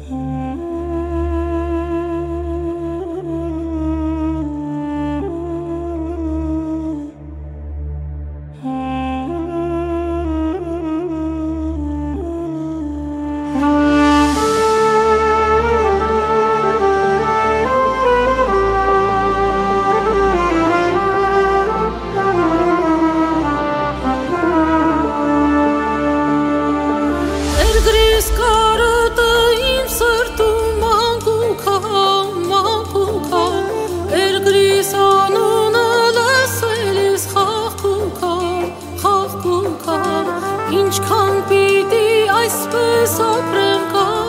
Ինչքան պիտի այսպես ապրեմ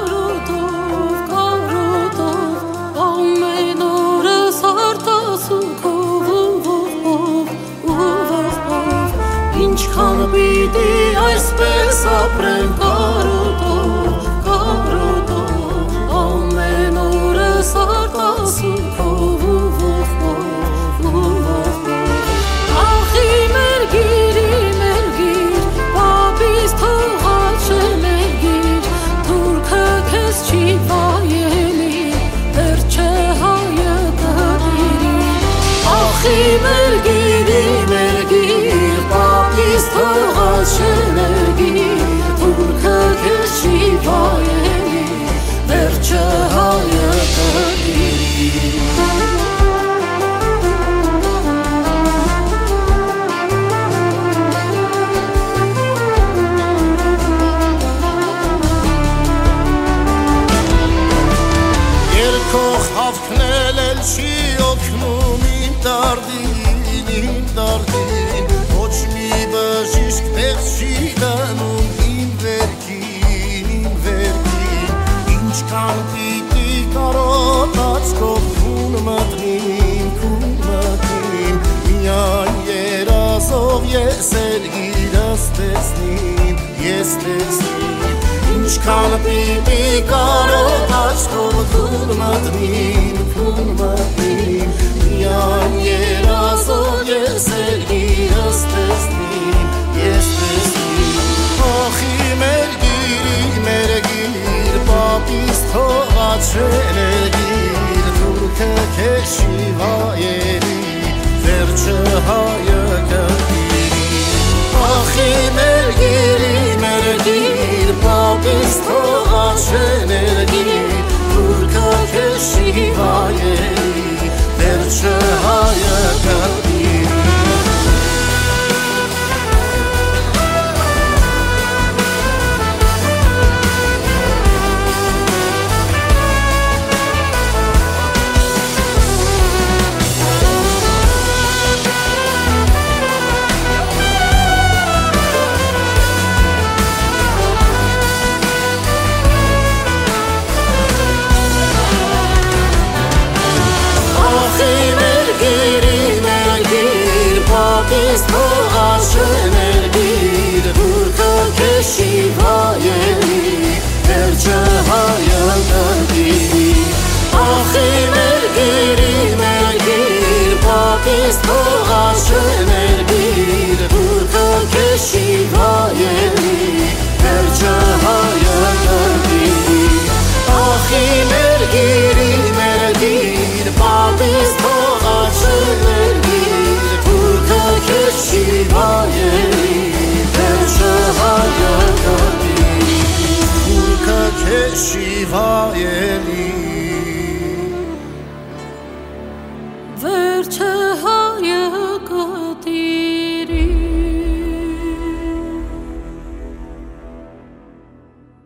կարոտով, ամեն օրս արտասուքով, ինչքան պիտի այսպես ապրեմ կարոտով, ամեն օրս արտասուքով, Մերգիր, պապիս թողած շներգիր, թուրքը քեզ չի վայելի, վերջը հայը կդիրի։ Երկող հավքնել էլ չի օգնում իմ դարդին, ոչ մի բժիշկ տեղ չի դնում իմ վերքին, ինչքան պիտի կարոտած քո մտնին, միայն երազով ես էլ իրս տեսնին, ինչքան պիտի կարոտած քո մտնին, միայն երազով ես էլ իրս տեսնին, ախի մերգիր, պապիս թողած շներգիր, թուրքը քեզ չի վայելի, վերջը հայը կդիրի։ Ախի մերգիր, պապիս թողած շներգիր, թուրքը քեզ չի վայելի, վերջը հայը կդիրի։ Պապիս թողած շներգիր, թուրքը քեզ չի վայելի, վերջը հայը կդիրի։ Ախի մերգիր, պապիս թողած շներգիր, թուրքը քեզ չի վայելի, վերջը հայը կդիրի։ Ախի մերգիր, պապիս թողած շներգիր, թուրքը քեզ չի վայելի, վերջը հայը կդիրի, թուրքը քեզ չի վայելի